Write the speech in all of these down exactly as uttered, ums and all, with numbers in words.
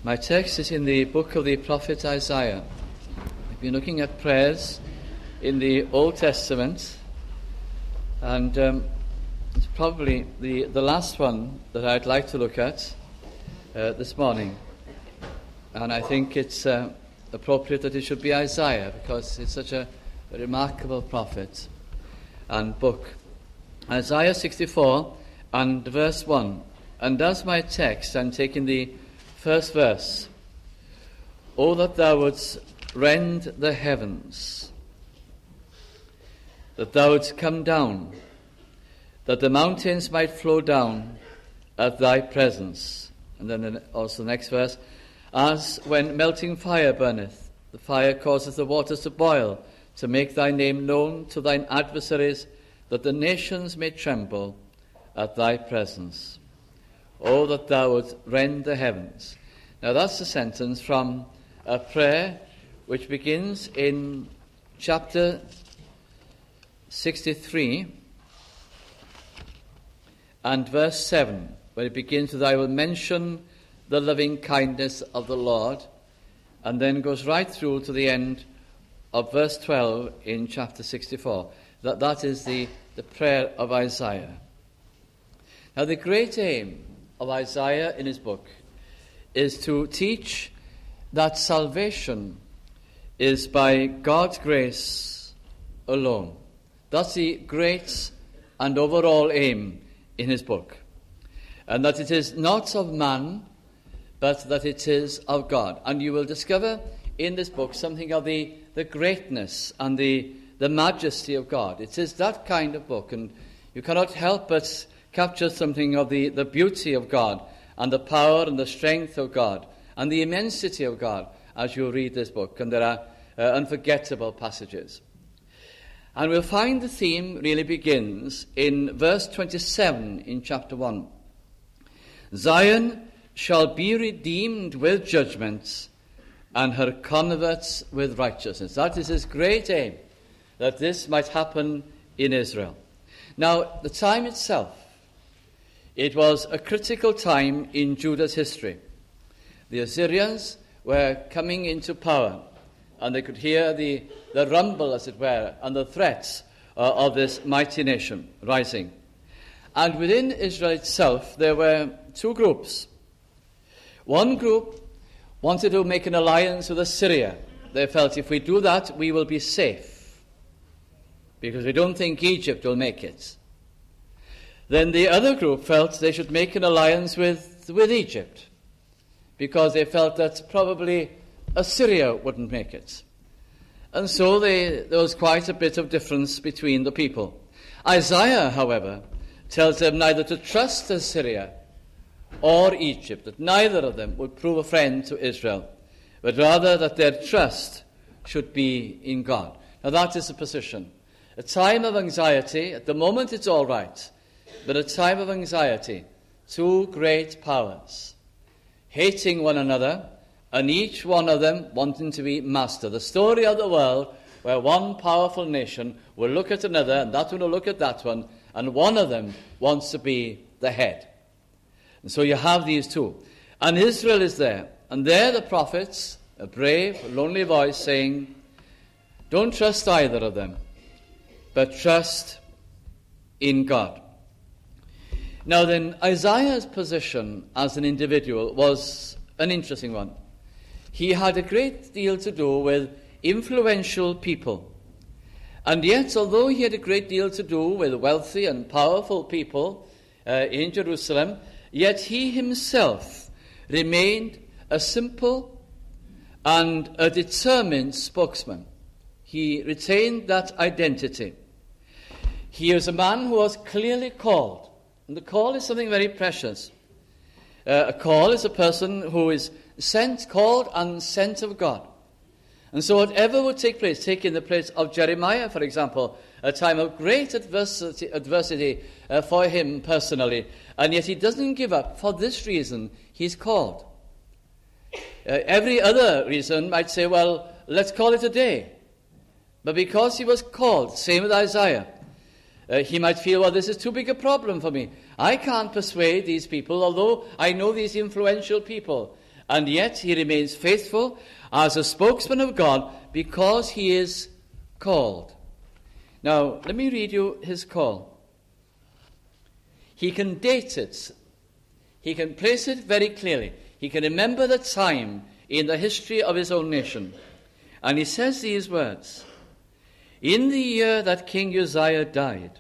My text is in the book of the prophet Isaiah. We've been looking at prayers in the Old Testament, and um, it's probably the, the last one that I'd like to look at uh, this morning. And I think it's uh, appropriate that it should be Isaiah, because it's such a, a remarkable prophet and book. Isaiah sixty-four and verse one. And as my text, I'm taking the first verse. O that thou wouldst rend the heavens, that thou wouldst come down, that the mountains might flow down at thy presence. And then also the next verse. As when melting fire burneth, the fire causeth the waters to boil, to make thy name known to thine adversaries, that the nations may tremble at thy presence. Oh, that thou wouldst rend the heavens. Now that's a sentence from a prayer which begins in chapter sixty-three and verse seven, where it begins with, I will mention the loving kindness of the Lord, and then goes right through to the end of verse twelve in chapter sixty-four. That, that is the, the prayer of Isaiah. Now the great aim of Isaiah in his book is to teach that salvation is by God's grace alone. That's the great and overall aim in his book. And that it is not of man, but that it is of God. And you will discover in this book something of the, the greatness and the, the majesty of God. It is that kind of book, and you cannot help but capture something of the, the beauty of God and the power and the strength of God and the immensity of God as you read this book. And there are uh, unforgettable passages. And we'll find the theme really begins in verse twenty-seven in chapter one. Zion shall be redeemed with judgments, and her converts with righteousness. That is his great aim, that this might happen in Israel. Now, the time itself, it was a critical time in Judah's history. The Assyrians were coming into power, and they could hear the, the rumble, as it were, and the threats uh, of this mighty nation rising. And within Israel itself, there were two groups. One group wanted to make an alliance with Assyria. They felt if we do that, we will be safe, because we don't think Egypt will make it. Then the other group felt they should make an alliance with, with Egypt, because they felt that probably Assyria wouldn't make it. And so they, there was quite a bit of difference between the people. Isaiah, however, tells them neither to trust Assyria or Egypt, that neither of them would prove a friend to Israel, but rather that their trust should be in God. Now that is the position. A time of anxiety, at the moment it's all right, but a time of anxiety, two great powers, hating one another, and each one of them wanting to be master. The story of the world where one powerful nation will look at another, and that one will look at that one, and one of them wants to be the head. And so you have these two. And Israel is there. And there the prophets, a brave, lonely voice saying, don't trust either of them, but trust in God. Now then, Isaiah's position as an individual was an interesting one. He had a great deal to do with influential people. And yet, although he had a great deal to do with wealthy and powerful people uh, in Jerusalem, yet he himself remained a simple and a determined spokesman. He retained that identity. He is a man who was clearly called. And the call is something very precious. Uh, a call is a person who is sent, called and sent of God. And so whatever would take place, take in the place of Jeremiah, for example, a time of great adversity, adversity uh, for him personally, and yet he doesn't give up. For this reason, he's called. Uh, every other reason might say, well, let's call it a day. But because he was called, same with Isaiah, Uh, he might feel, well, this is too big a problem for me. I can't persuade these people, although I know these influential people. and yet he remains faithful as a spokesman of God because he is called. Now, let me read you his call. He can date it. He can place it very clearly. He can remember the time in the history of his own nation. And he says these words, "In the year that King Uzziah died,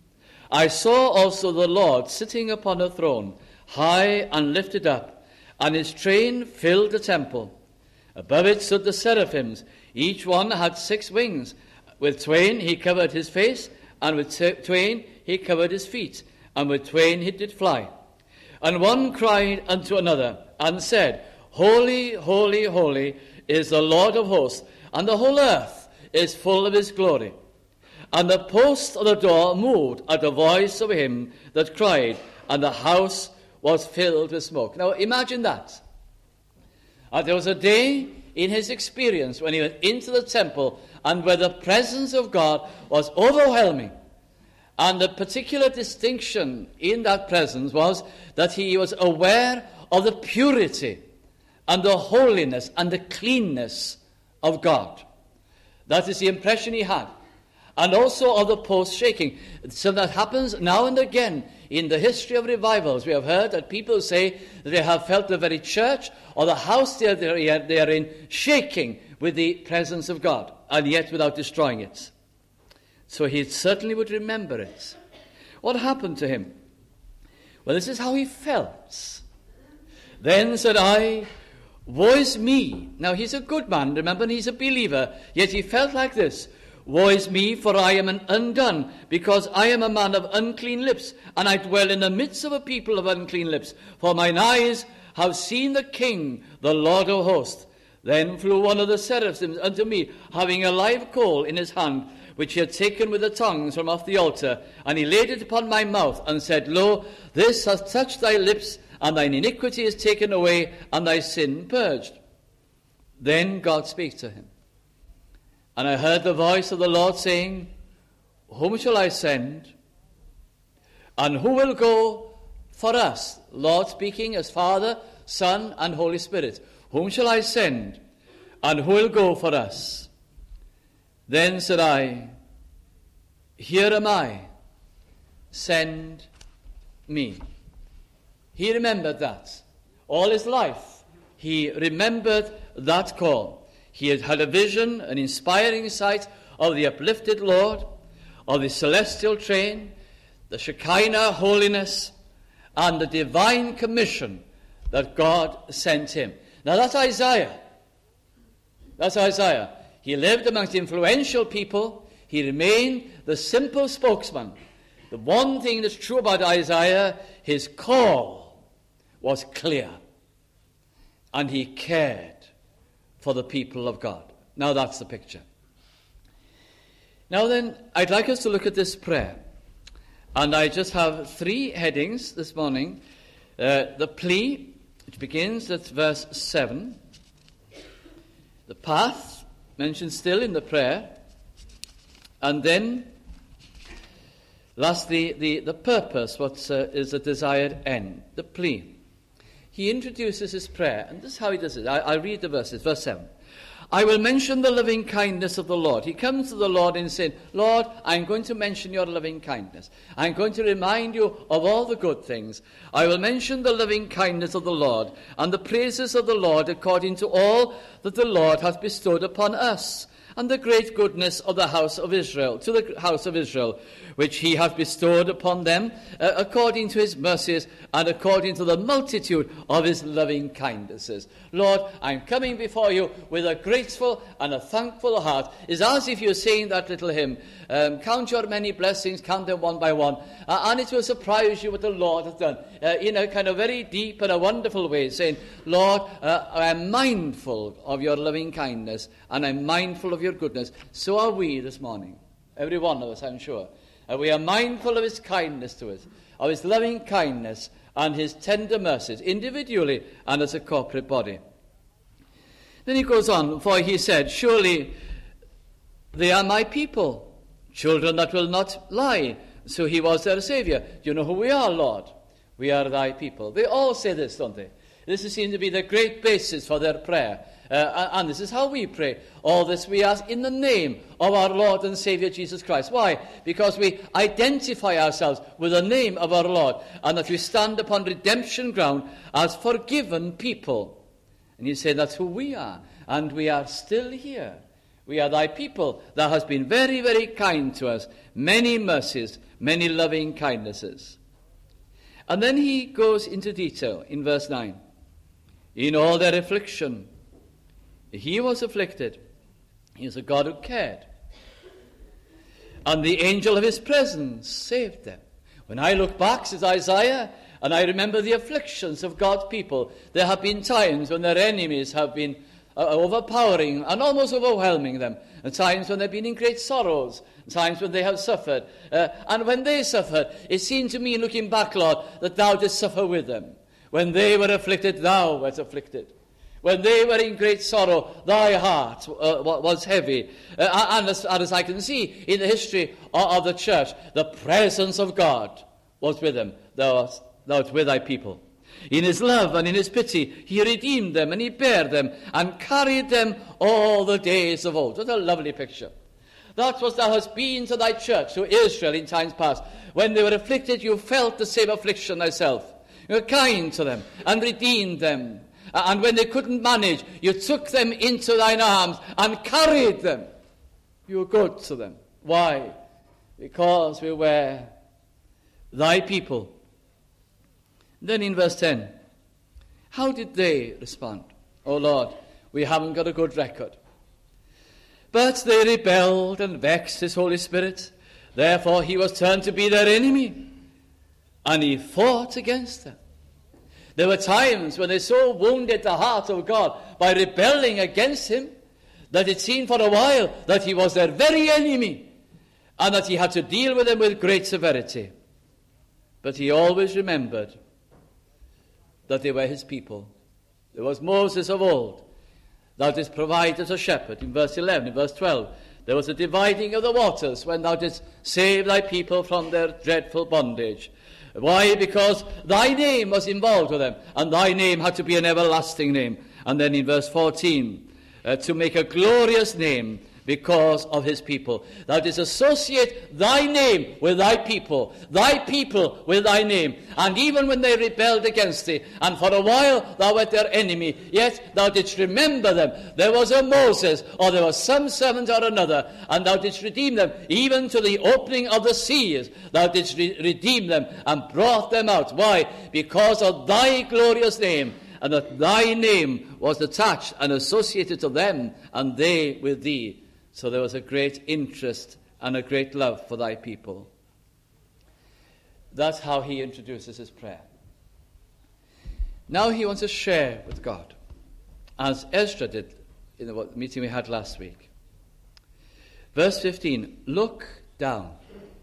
I saw also the Lord sitting upon a throne, high and lifted up, and his train filled the temple. Above it stood the seraphims. Each one had six wings. With twain he covered his face, and with twain he covered his feet, and with twain he did fly. And one cried unto another, and said, Holy, holy, holy is the Lord of hosts, and the whole earth is full of his glory. And the post of the door moved at the voice of him that cried, and the house was filled with smoke." Now imagine that. Uh, there was a day in his experience when he went into the temple and where the presence of God was overwhelming. And the particular distinction in that presence was that he was aware of the purity and the holiness and the cleanness of God. That is the impression he had. And also of the post shaking. So that happens now and again in the history of revivals. We have heard that people say that they have felt the very church or the house they are, they are in shaking with the presence of God, and yet without destroying it. So he certainly would remember it. What happened to him? Well, this is how he felt. "Then said I, Woe is me." Now he's a good man, remember, he's a believer, yet he felt like this. "Woe is me, for I am an undone, because I am a man of unclean lips, and I dwell in the midst of a people of unclean lips. For mine eyes have seen the King, the Lord of hosts." Then flew one of the seraphims unto me, having a live coal in his hand, which he had taken with the tongs from off the altar, and he laid it upon my mouth, and said, Lo, this hath touched thy lips, and thine iniquity is taken away, and thy sin purged. Then God spake to him. And I heard the voice of the Lord saying, Whom shall I send? And who will go for us? Lord speaking as Father, Son, and Holy Spirit. Whom shall I send? And who will go for us? Then said I, Here am I, send me. He remembered that. All his life, he remembered that call. He had had a vision, an inspiring sight of the uplifted Lord, of the celestial train, the Shekinah holiness, and the divine commission that God sent him. Now that's Isaiah. That's Isaiah. He lived amongst influential people. He remained the simple spokesman. The one thing that's true about Isaiah, his call was clear. And he cared for the people of God. Now that's the picture. Now then, I'd like us to look at this prayer. And I just have three headings this morning. Uh, the plea, which begins at verse seven. The path, mentioned still in the prayer. And then, lastly, the, the purpose, what uh, is the desired end, the plea. He introduces his prayer, and this is how he does it. I, I'll read the verses. Verse seven. I will mention the loving kindness of the Lord. He comes to the Lord and says, Lord, I'm going to mention your loving kindness. I'm going to remind you of all the good things. I will mention the loving kindness of the Lord and the praises of the Lord according to all that the Lord hath bestowed upon us, and the great goodness of the house of Israel, to the house of Israel, which he hath bestowed upon them, uh, according to his mercies and according to the multitude of his loving kindnesses. Lord, I'm coming before you with a grateful and a thankful heart. It's as if you're saying that little hymn, um, count your many blessings, count them one by one, uh, and it will surprise you what the Lord has done, uh, in a kind of very deep and a wonderful way, saying, Lord, uh, I'm mindful of your loving kindness, and I'm mindful of your goodness. So are we this morning, every one of us, I'm sure. Uh, we are mindful of his kindness to us, of his loving kindness and his tender mercies, individually and as a corporate body. Then he goes on, for he said, surely they are my people, children that will not lie. So he was their Savior. Do you know who we are, Lord? We are thy people. They all say this, don't they? This seems to be the great basis for their prayer. Uh, and this is how we pray. All this we ask in the name of our Lord and Saviour Jesus Christ. Why? Because we identify ourselves with the name of our Lord, and that we stand upon redemption ground as forgiven people. And you say that's who we are, and we are still here. We are thy people that has been very, very kind to us. Many mercies, many loving kindnesses. And then he goes into detail in verse nine. In all their affliction, he was afflicted. He is a God who cared. And the angel of his presence saved them. When I look back, says Isaiah, and I remember the afflictions of God's people, there have been times when their enemies have been uh, overpowering and almost overwhelming them, and times when they've been in great sorrows, times when they have suffered. Uh, and when they suffered, it seemed to me, looking back, Lord, that thou didst suffer with them. When they were afflicted, thou wert afflicted. When they were in great sorrow, thy heart uh, was heavy. Uh, and, as, and as I can see in the history of, of the church, the presence of God was with them. Thou art, thou art with thy people. In his love and in his pity, he redeemed them, and he bare them, and carried them all the days of old. What a lovely picture. That was thou hast been to thy church, to Israel in times past. When they were afflicted, you felt the same affliction thyself. You were kind to them, and redeemed them. And when they couldn't manage, you took them into thine arms and carried them. You were good to them. Why? Because we were thy people. Then in verse ten, how did they respond? Oh Lord, we haven't got a good record. But they rebelled and vexed his Holy Spirit. Therefore he was turned to be their enemy, and he fought against them. There were times when they so wounded the heart of God by rebelling against him that it seemed for a while that he was their very enemy, and that he had to deal with them with great severity. But he always remembered that they were his people. There was Moses of old. Thou didst provide as a shepherd. In verse eleven, in verse twelve, there was a dividing of the waters when thou didst save thy people from their dreadful bondage. Why? Because thy name was involved with them, and thy name had to be an everlasting name. And then in verse fourteen, uh, to make a glorious name because of his people. Thou didst associate thy name with thy people, thy people with thy name. And even when they rebelled against thee, and for a while thou wert their enemy, yet thou didst remember them. There was a Moses, or there was some servant or another, and thou didst redeem them, even to the opening of the seas. Thou didst re- redeem them and brought them out. Why? Because of thy glorious name, and that thy name was attached and associated to them, and they with thee. So there was a great interest and a great love for thy people. That's how he introduces his prayer. Now he wants to share with God, as Ezra did in the meeting we had last week. Verse fifteen, look down.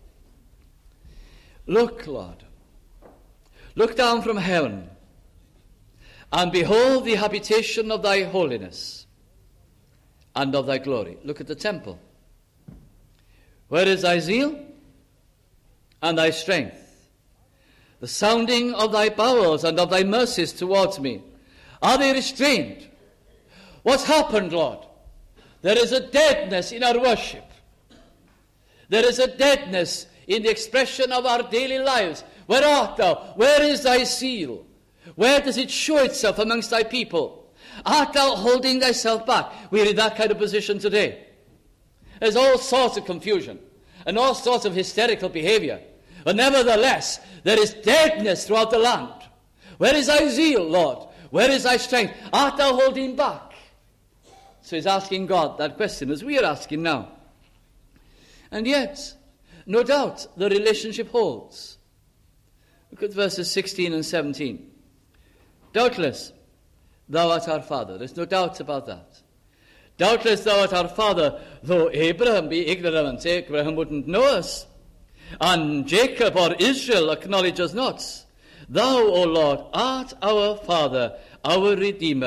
Look, Lord. Look down from heaven, and behold the habitation of thy holiness and of thy glory. Look at the temple. Where is thy zeal and thy strength? The sounding of thy bowels and of thy mercies towards me. Are they restrained? What's happened, Lord? There is a deadness in our worship. There is a deadness in the expression of our daily lives. Where art thou? Where is thy zeal? Where does it show itself amongst thy people? Art thou holding thyself back? We're in that kind of position today. There's all sorts of confusion and all sorts of hysterical behavior. But nevertheless, there is deadness throughout the land. Where is thy zeal, Lord? Where is thy strength? Art thou holding back? So he's asking God that question, as we are asking now. And yet, no doubt, the relationship holds. Look at verses sixteen and seventeen. Doubtless, thou art our father. There's no doubt about that. Doubtless thou art our father, though Abraham be ignorant. Abraham wouldn't know us. And Jacob or Israel acknowledge us not. Thou, O Lord, art our father, our Redeemer,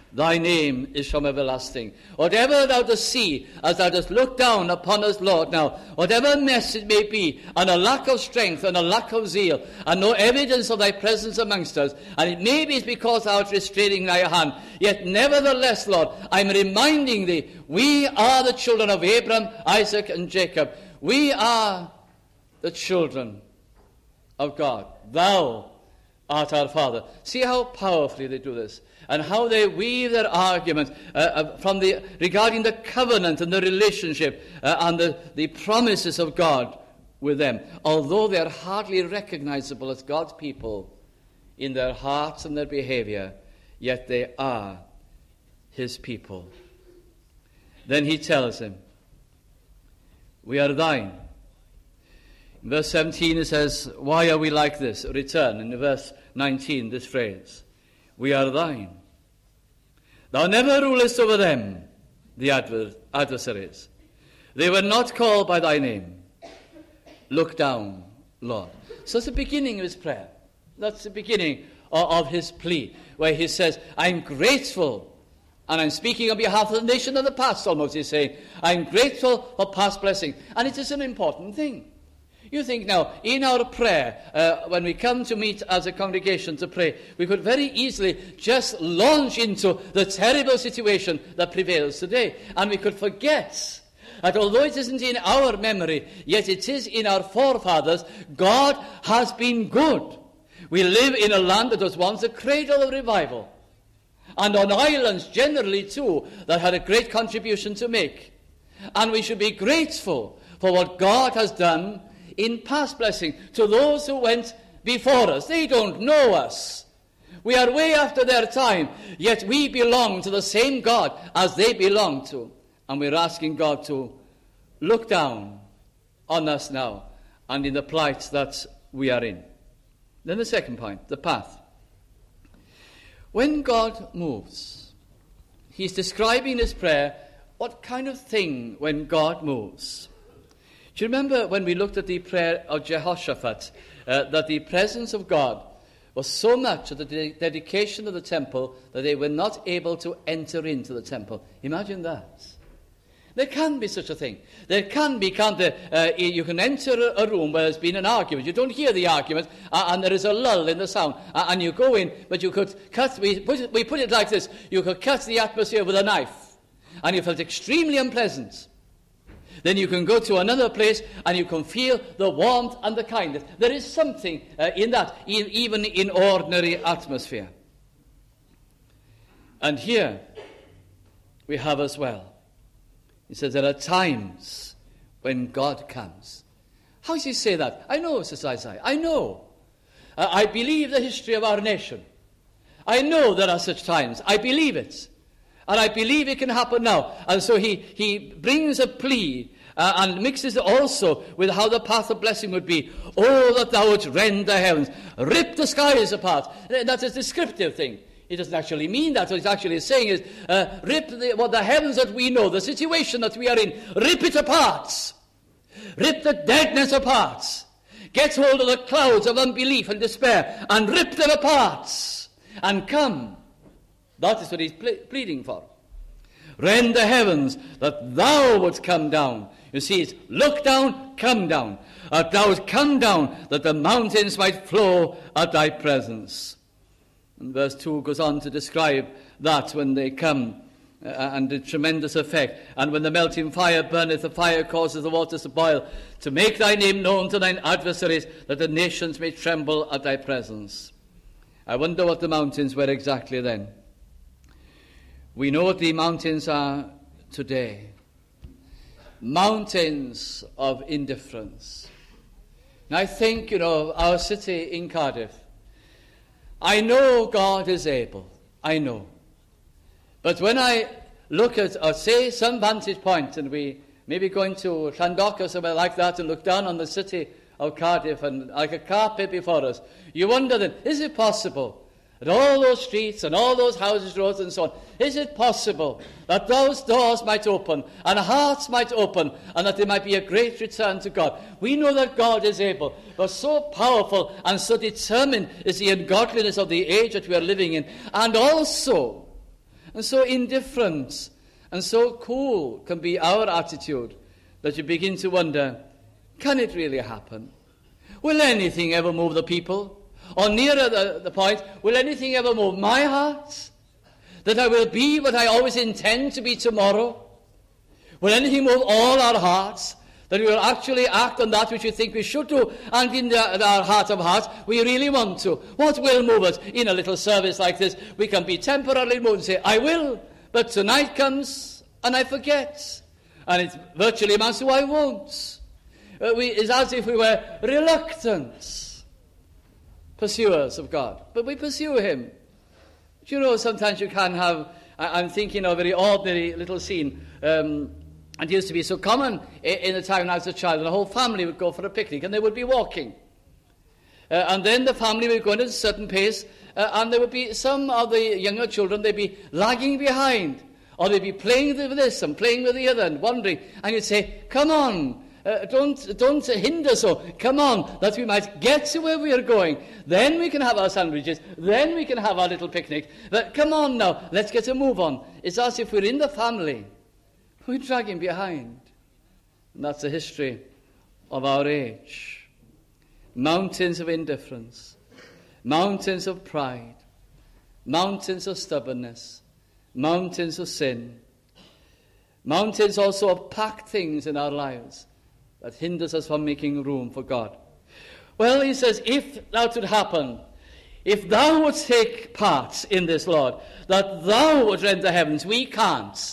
thy name is from everlasting. Whatever thou dost see, as thou dost look down upon us, Lord, now, whatever mess it may be, and a lack of strength, and a lack of zeal, and no evidence of thy presence amongst us, and it may be because thou art restraining thy hand, yet nevertheless, Lord, I'm reminding thee, we are the children of Abraham, Isaac, and Jacob. We are the children of God. Thou art our Father. See how powerfully they do this, and how they weave their argument uh, uh, from the regarding the covenant and the relationship uh, and the, the promises of God with them, although they are hardly recognizable as God's people in their hearts and their behavior, yet they are his people. Then he tells him, we are thine. In verse seventeen it says, why are we like this? Return. In verse nineteen, this phrase, we are thine. Thou never rulest over them, the adver- adversaries. They were not called by thy name. Look down, Lord. So that's the beginning of his prayer. That's the beginning of, of his plea, where he says, I'm grateful. And I'm speaking on behalf of the nation of the past, almost, he's saying. I'm grateful for past blessing. And it is an important thing. You think now, in our prayer, uh, when we come to meet as a congregation to pray, we could very easily just launch into the terrible situation that prevails today. And we could forget that although it isn't in our memory, yet it is in our forefathers, God has been good. We live in a land that was once a cradle of revival. And on islands generally too, that had a great contribution to make. And we should be grateful for what God has done in past blessing to those who went before us. They don't know us. We are way after their time, yet we belong to the same God as they belong to. And we're asking God to look down on us now and in the plight that we are in. Then the second point, the path. When God moves, he's describing in his prayer what kind of thing when God moves. Do you remember when we looked at the prayer of Jehoshaphat, uh, that the presence of God was so much at the de- dedication of the temple that they were not able to enter into the temple? Imagine that. There can be such a thing. There can be, can't there? Uh, you can enter a room where there's been an argument. You don't hear the argument, uh, and there is a lull in the sound. Uh, and you go in, but you could cut, we put, it, we put it like this, you could cut the atmosphere with a knife. And you felt extremely unpleasant. Then you can go to another place and you can feel the warmth and the kindness. There is something uh, in that, in, even in ordinary atmosphere. And here we have as well. He says there are times when God comes. How does he say that? I know, says Isaiah. I know. Uh, I believe the history of our nation. I know there are such times. I believe it. And I believe it can happen now. And so he, he brings a plea uh, and mixes it also with how the path of blessing would be. Oh, that thou wouldst rend the heavens, rip the skies apart. That's a descriptive thing. It doesn't actually mean that. What he's actually saying is, uh, rip the, well, the heavens that we know, the situation that we are in, rip it apart. Rip the deadness apart. Get hold of the clouds of unbelief and despair and rip them apart. And come. That is what he's ple- pleading for. Rend the heavens, that thou wouldst come down. You see, it's look down, come down. That thou wouldst come down, that the mountains might flow at thy presence. And verse two goes on to describe that when they come, uh, and the tremendous effect. And when the melting fire burneth, the fire causes the waters to boil, to make thy name known to thine adversaries, that the nations may tremble at thy presence. I wonder what the mountains were exactly then. We know what the mountains are today. Mountains of indifference. And I think, you know, our city in Cardiff. I know God is able. I know. But when I look at, or say, some vantage point, and we maybe going to Llandoch or somewhere like that and look down on the city of Cardiff and like a carpet before us, you wonder then, is it possible that all those streets and all those houses, roads and so on, is it possible that those doors might open and hearts might open and that there might be a great return to God? We know that God is able, but so powerful and so determined is the ungodliness of the age that we are living in. And also, And so indifferent and so cool can be our attitude that you begin to wonder, can it really happen? Will anything ever move the people? Or nearer the, the point, will anything ever move my heart? That I will be what I always intend to be tomorrow? Will anything move all our hearts? That we will actually act on that which we think we should do, and in the, our heart of hearts, we really want to. What will move us? In a little service like this, we can be temporarily moved and say, I will, but tonight comes and I forget. And it virtually amounts to I won't. Uh, we, it's as if we were reluctant pursuers of God. But we pursue him. Do you know, sometimes you can have, I, I'm thinking of a very ordinary little scene. Um, It used to be so common in the time when I was a child, and the whole family would go for a picnic, and they would be walking. Uh, and then the family would go at a certain pace, uh, and there would be some of the younger children, they'd be lagging behind, or they'd be playing with this and playing with the other and wandering. And you'd say, come on, uh, don't, don't hinder so, come on, that we might get to where we are going. Then we can have our sandwiches, then we can have our little picnic. But come on now, let's get a move on. It's as if we're in the family. We drag him behind. And that's the history of our age. Mountains of indifference, mountains of pride, mountains of stubbornness, mountains of sin, mountains also of packed things in our lives that hinders us from making room for God. Well, he says, if that would happen, if thou would take part in this, Lord, that thou would rend the heavens, we can't.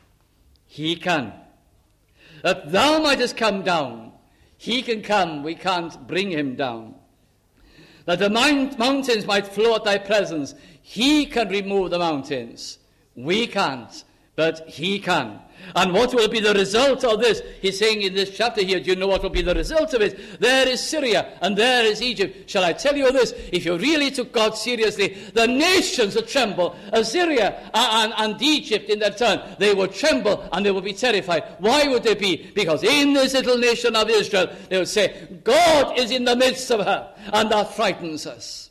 He can. That thou mightest come down. He can come. We can't bring him down. That the mountains might flow at thy presence. He can remove the mountains. We can't, but he can. And what will be the result of this? He's saying in this chapter here, do you know what will be the result of it? There is Syria and there is Egypt. Shall I tell you this? If you really took God seriously, the nations would tremble. Assyria and, and Egypt in their turn, they would tremble and they would be terrified. Why would they be? Because in this little nation of Israel, they would say, God is in the midst of her, and that frightens us.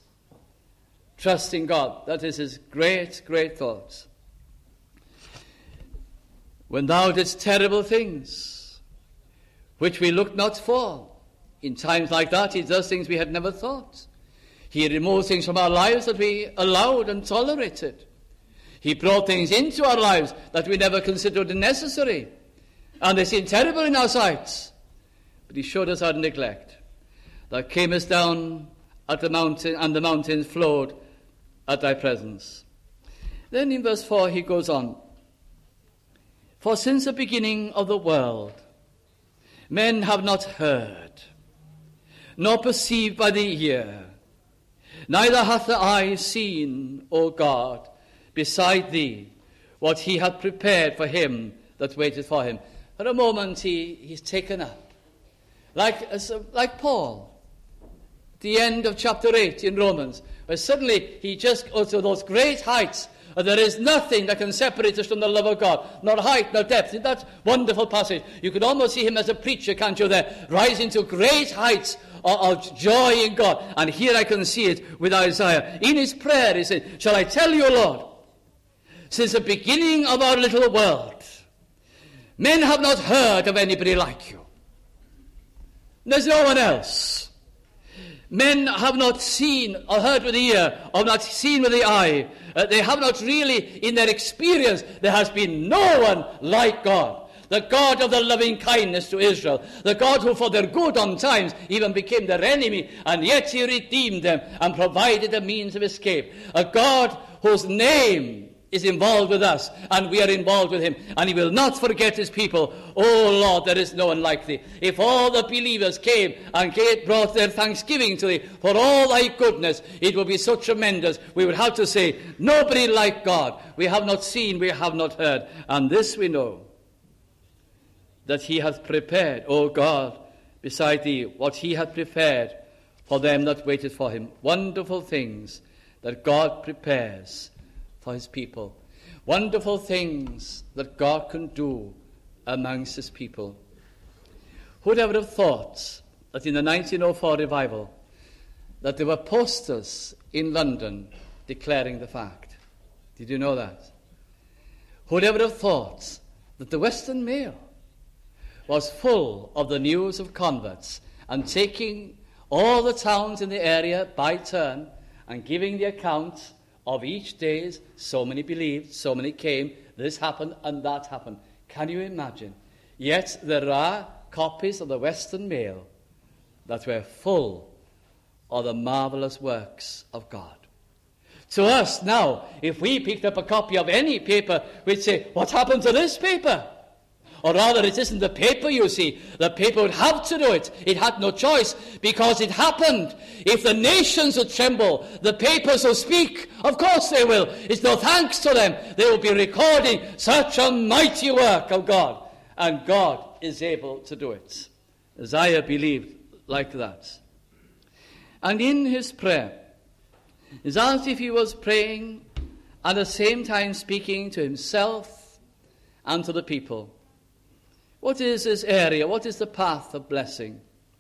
Trusting God, that is his great, great thought. When thou didst terrible things, which we looked not for. In times like that, he does things we had never thought. He removes things from our lives that we allowed and tolerated. He brought things into our lives that we never considered necessary. And they seem terrible in our sight. But he showed us our neglect. Thou camest down at the mountain, and the mountains flowed at thy presence. Then in verse four he goes on. For since the beginning of the world, men have not heard, nor perceived by the ear, neither hath the eye seen, O God, beside thee, what he hath prepared for him that waiteth for him. For a moment he, he's taken up, like, like Paul, at the end of chapter eight in Romans, where suddenly he just goes to those great heights. There is nothing that can separate us from the love of God, nor height, nor depth. In that wonderful passage, you could almost see him as a preacher, can't you, there, rising to great heights of, of joy in God. And here I can see it with Isaiah. In his prayer, he said, shall I tell you, Lord, since the beginning of our little world, men have not heard of anybody like you. There's no one else. Men have not seen or heard with the ear, or not seen with the eye. Uh, they have not really, in their experience, there has been no one like God. The God of the loving kindness to Israel. The God who for their good on times even became their enemy, and yet he redeemed them and provided a means of escape. A God whose name is involved with us, and we are involved with him, and he will not forget his people. Oh Lord, there is no one like thee. If all the believers came and brought their thanksgiving to thee for all thy goodness, it would be so tremendous. We would have to say, nobody like God. We have not seen, we have not heard. And this we know, that he hath prepared, O God, beside thee, what he hath prepared for them that waited for him. Wonderful things that God prepares for his people. Wonderful things that God can do amongst his people. Who would ever have thought that in the nineteen oh four revival that there were posters in London declaring the fact? Did you know that? Who'd ever have thought that the Western Mail was full of the news of converts and taking all the towns in the area by turn and giving the account of each day's, so many believed, so many came, this happened and that happened. Can you imagine? Yet there are copies of the Western Mail that were full of the marvelous works of God. To us now, if we picked up a copy of any paper, we'd say, what happened to this paper? Or rather, it isn't the paper, you see. The paper would have to do it. It had no choice, because it happened. If the nations would tremble, the papers will speak. Of course they will. It's no thanks to them. They will be recording such a mighty work of God. And God is able to do it. Isaiah believed like that. And in his prayer, it's as if he was praying at the same time speaking to himself and to the people. What is this area? What is the path of blessing?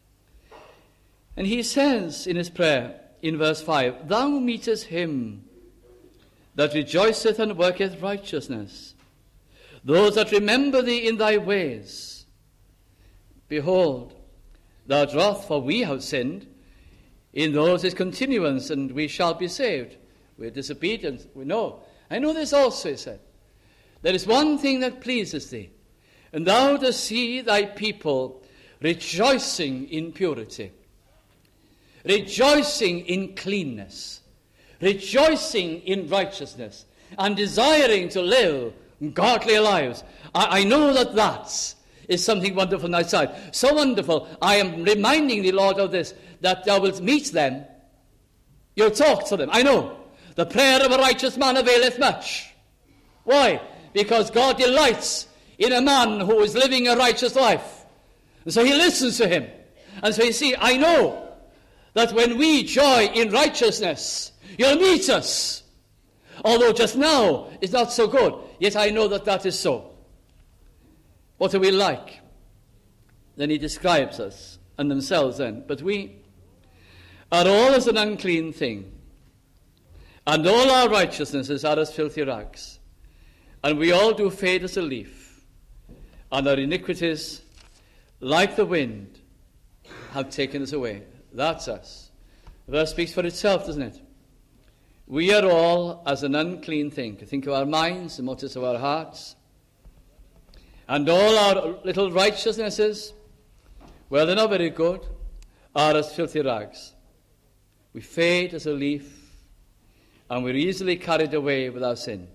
And he says in his prayer, in verse five, Thou meetest him that rejoiceth and worketh righteousness, those that remember thee in thy ways. Behold, thou art wroth, for we have sinned. In those is continuance, and we shall be saved. We're disobedient. We know. I know this also, he said. There is one thing that pleases thee, and thou dost see thy people rejoicing in purity, rejoicing in cleanness, rejoicing in righteousness, and desiring to live godly lives. I, I know that that is something wonderful on thy side. So wonderful, I am reminding thee, Lord, of this, that thou wilt meet them. You'll talk to them. I know. The prayer of a righteous man availeth much. Why? Because God delights in a man who is living a righteous life. And so he listens to him. And so you see, I know that when we joy in righteousness, you'll meet us. Although just now it's not so good, yet I know that that is so. What are we like? Then he describes us and themselves then. But we are all as an unclean thing, and all our righteousnesses are as filthy rags. And we all do fade as a leaf, and our iniquities, like the wind, have taken us away. That's us. The verse speaks for itself, doesn't it? We are all as an unclean thing. Think of our minds, the motives of our hearts. And all our little righteousnesses, well, they're not very good, are as filthy rags. We fade as a leaf, and we're easily carried away with our sin.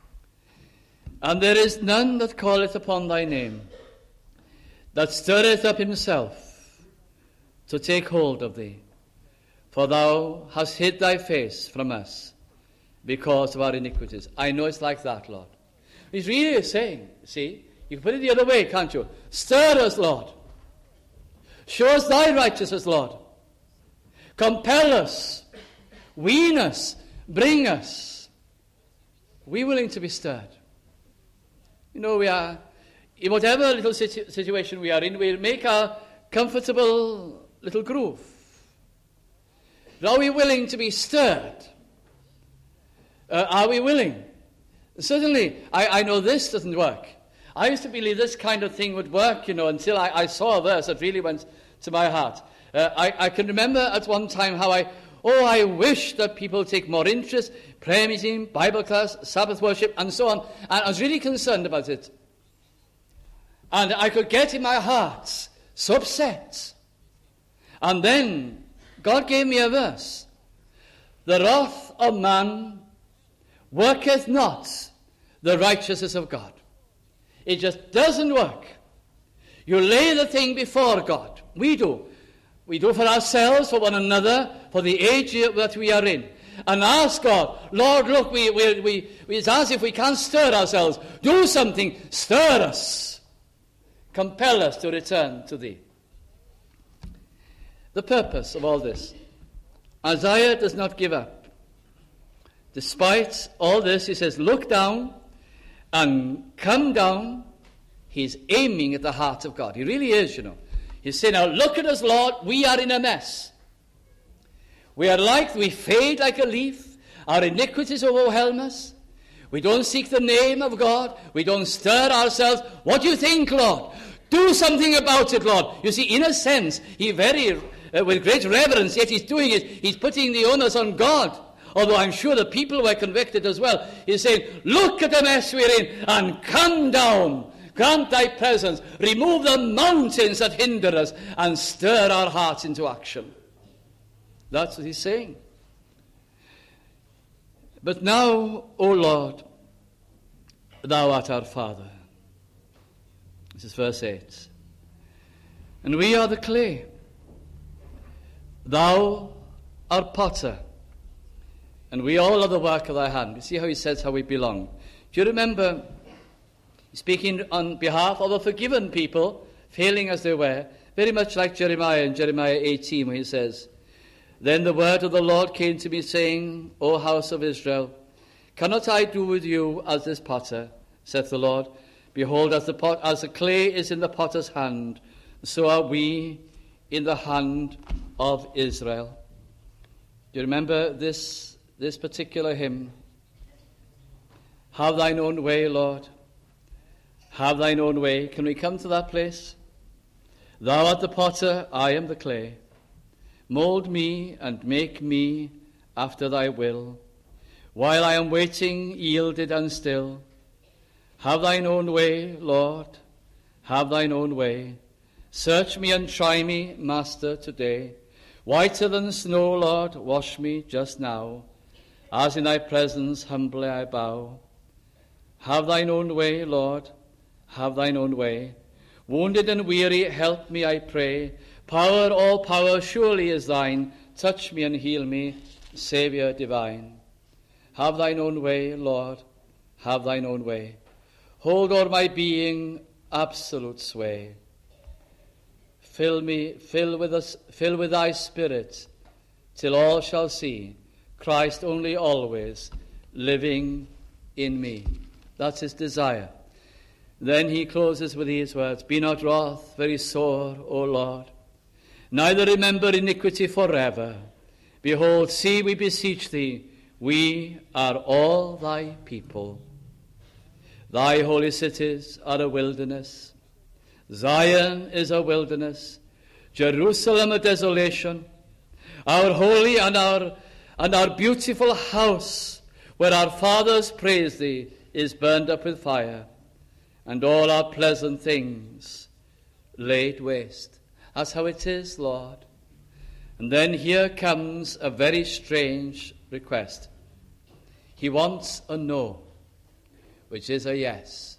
And there is none that calleth upon thy name, that stirreth up himself to take hold of thee. For thou hast hid thy face from us because of our iniquities. I know it's like that, Lord. He's really saying, see, you can put it the other way, can't you? Stir us, Lord. Show us thy righteousness, Lord. Compel us. Wean us. Bring us. We're willing to be stirred. You know, we are, in whatever little situ- situation we are in, we make our comfortable little groove. Are we willing to be stirred? Uh, are we willing? Certainly, I, I know this doesn't work. I used to believe this kind of thing would work, you know, until I, I saw a verse that really went to my heart. Uh, I, I can remember at one time how I, oh, I wish that people take more interest, prayer meeting, Bible class, Sabbath worship, and so on. And I was really concerned about it. And I could get in my heart so upset. And then God gave me a verse. The wrath of man worketh not the righteousness of God. It just doesn't work. You lay the thing before God. We do. We do for ourselves, for one another, for the age that we are in. And ask God, Lord, look, we, we, we, it's as if we can't stir ourselves. Do something. Stir us. Compel us to return to thee. The purpose of all this. Isaiah does not give up. Despite all this, he says, look down and come down. He's aiming at the heart of God. He really is, you know. He's saying, now look at us, Lord. We are in a mess. We are like, we fade like a leaf. Our iniquities overwhelm us. We don't seek the name of God. We don't stir ourselves. What do you think, Lord? Do something about it, Lord. You see, in a sense, he very, uh, with great reverence, yet he's doing it, he's putting the onus on God. Although I'm sure the people were convicted as well. He's saying, look at the mess we're in and come down. Grant thy presence. Remove the mountains that hinder us and stir our hearts into action. That's what he's saying. But now, O Lord, thou art our Father. This is verse eight. And we are the clay. Thou art potter. And we all are the work of thy hand. You see how he says how we belong. Do you remember speaking on behalf of a forgiven people, failing as they were, very much like Jeremiah in Jeremiah eighteen, where he says, Then the word of the Lord came to me, saying, O house of Israel, cannot I do with you as this potter, saith the Lord? Behold, as the pot, as the clay is in the potter's hand, so are we in the hand of Israel. Do you remember this, this particular hymn? Have thine own way, Lord. Have thine own way. Can we come to that place? Thou art the potter, I am the clay. Mold me and make me after thy will. While I am waiting, yielded and still, have thine own way, Lord, have thine own way. Search me and try me, Master, today. Whiter than snow, Lord, wash me just now. As in thy presence humbly I bow. Have thine own way, Lord, have thine own way. Wounded and weary, help me, I pray. Power, all power, surely is thine. Touch me and heal me, Saviour divine. Have thine own way, Lord, have thine own way. Hold o'er my being absolute sway. Fill me, fill with us, fill with thy spirit, till all shall see Christ only always living in me. That's his desire. Then he closes with these words, Be not wroth, very sore, O Lord, neither remember iniquity forever. Behold, see, we beseech thee, we are all thy people. Thy holy cities are a wilderness. Zion is a wilderness. Jerusalem a desolation. Our holy and our, and our beautiful house, where our fathers praise thee, is burned up with fire, and all our pleasant things laid waste. That's how it is, Lord. And then here comes a very strange request. He wants a no, which is a yes.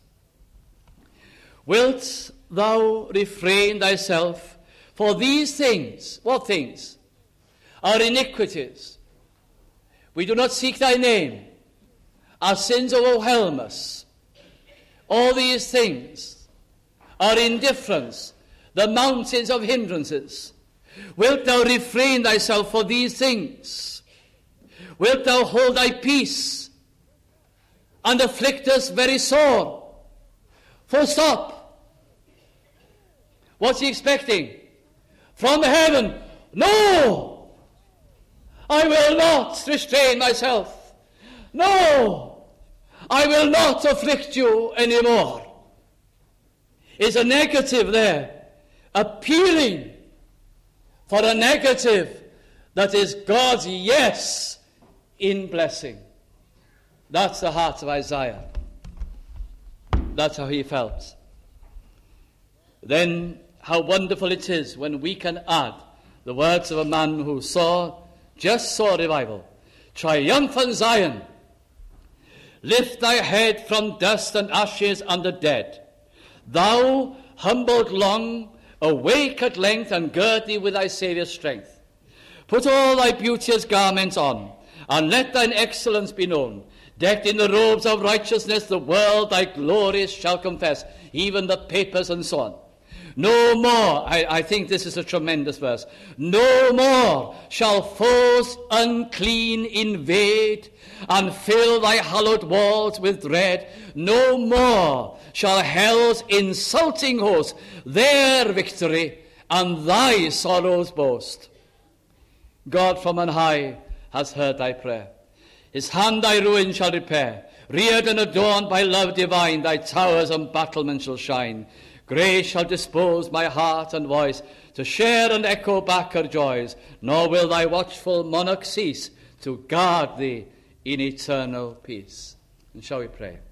Wilt thou refrain thyself for these things? What things? Our iniquities. We do not seek thy name. Our sins overwhelm us. All these things. Our indifference. The mountains of hindrances. Wilt thou refrain thyself for these things? Wilt thou hold thy peace and afflict us very sore? Full stop. What's he expecting? From heaven, no! I will not restrain myself. No! I will not afflict you anymore. Is a negative there, appealing for a negative that is God's yes in blessing. That's the heart of Isaiah. That's how he felt. Then how wonderful it is when we can add the words of a man who saw, just saw revival. Triumphant Zion, lift thy head from dust and ashes and the dead. Thou, humbled long, awake at length, and gird thee with thy Saviour's strength. Put all thy beauteous garments on, and let thine excellence be known. Decked in the robes of righteousness, the world thy glories shall confess, even the papers and so on. No more, I, I think this is a tremendous verse, no more shall foes unclean invade and fill thy hallowed walls with dread. No more shall hell's insulting host their victory and thy sorrows boast. God from on high has heard thy prayer. His hand thy ruin shall repair. Reared and adorned by love divine, thy towers and battlements shall shine. Grace shall dispose my heart and voice to share and echo back her joys, nor will thy watchful monarch cease to guard thee in eternal peace. And shall we pray?